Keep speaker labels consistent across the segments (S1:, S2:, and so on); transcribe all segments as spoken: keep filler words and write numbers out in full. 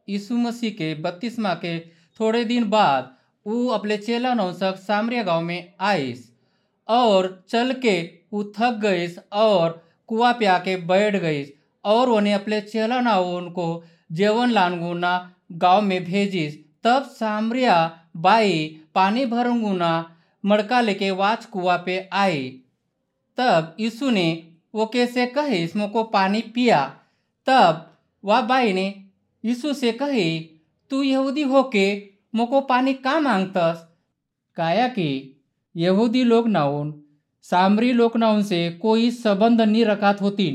S1: यीशु मसीह के बपतिस्मा के थोड़े दिन बाद वो अपने चेला नौसक सामरिया गांव में आइस और चल के वो थक गईस और कुआ पे आके बैठ गईस और उन्हें अपने चेला ना उनको जेवन लानगुना गांव में भेजिस। तब सामरिया बाई पानी भरंगुना मड़का लेके वाच कुआ पे आई। तब यीशु ने वो कैसे कहिस मोको पानी पिया। तब वह बाई ने यीशु से कही, तू यहूदी होके मोको पानी का मांगतस? काया कि यहूदी लोग नाउन सामरी लोग नाउन से कोई संबंध नहीं रखात होतीन।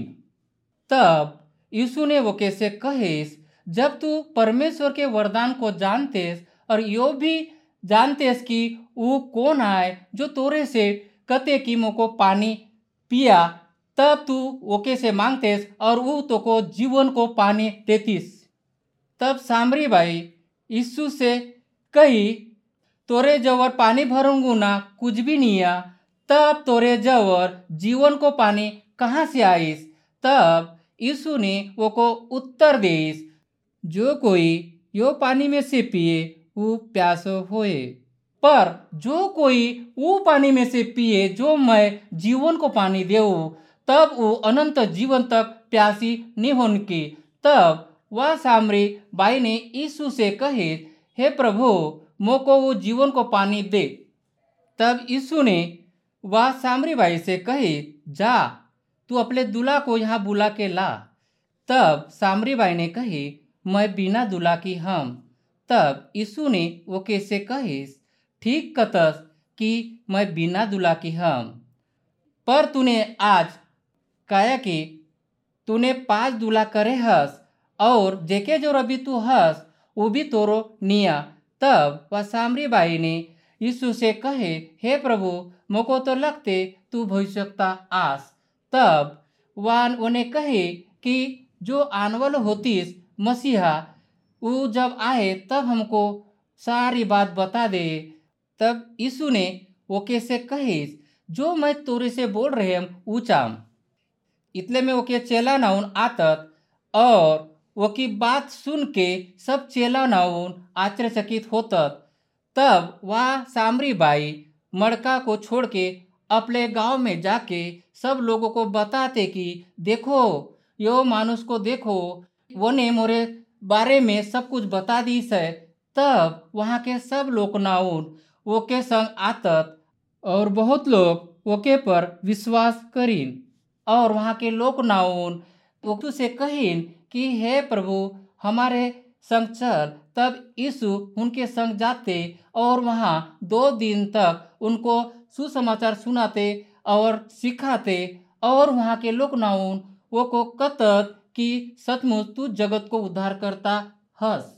S1: तब यीशु ने वो कैसे कहिस, जब तू परमेश्वर के वरदान को जानतेस और यो भी जानतेस कि वो कौन आए जो तोरे से कते कि मोको पानी पिया, तब तू ओके से मांगतेस और वो तो को जीवन को पानी देतीस। तब सामरी बाई यीशु से कही, तोरे जवर पानी भरूंगू ना कुछ भी नहीं आ, तब तोरे जवर जीवन को पानी कहाँ से आईस? तब यीशु ने वो को उत्तर देस, जो कोई यो पानी में से पिए वो प्यासो होए, पर जो कोई वो पानी में से पिए जो मैं जीवन को पानी देऊ, तब वो अनंत जीवन तक प्यासी नहीं होनकी। तब वह सामरी बाई ने यीशु से कहे, हे प्रभु, मोको वो जीवन को पानी दे। तब यीशु ने वह सामरी बाई से कहे, जा तू अपने दूल्हा को यहाँ बुला के ला। तब सामरी बाई ने कही, मैं बिना दूल्हा की हम। तब यीशु ने वो कैसे कहिस, ठीक कतस कि मैं बिना दूल्हा की हम, पर तूने आज काया कि तूने पांच दूल्हा करे हस और जेके जो रबी तू हस वो भी तोरो निया। तब वह सामरी बाई ने यीशु से कहे, हे प्रभु, मोको तो लगते तू भविष्यवक्ता आस। तब वह उन्हें कहे कि जो आनवल होतीस मसीहा वो जब आए तब हमको सारी बात बता दे। तब यीशु ने वो कैसे कहिस, जो मैं तोरे से बोल रहे हम ऊंचाम। इतने में वो के चेला नाउन आतत और वो की बात सुन के सब चेला नाउन आश्चर्यचकित होतत। तब वह सामरी बाई मड़का को छोड़ के अपने गांव में जाके सब लोगों को बताते कि देखो यो मानुष को देखो, वो ने मोरे बारे में सब कुछ बता दी है। तब वहाँ के सब लोग नाउन वो के संग आतत और बहुत लोग वो के पर विश्वास करीन और वहाँ के लोग नाउन वो से कहीन कि हे प्रभु, हमारे संग चल। तब यीशु उनके संग जाते और वहाँ दो दिन तक उनको सुसमाचार सुनाते और सिखाते और वहाँ के लोग नाउन वो को कतत कि सचमुच तू जगत को उद्धार करता हस।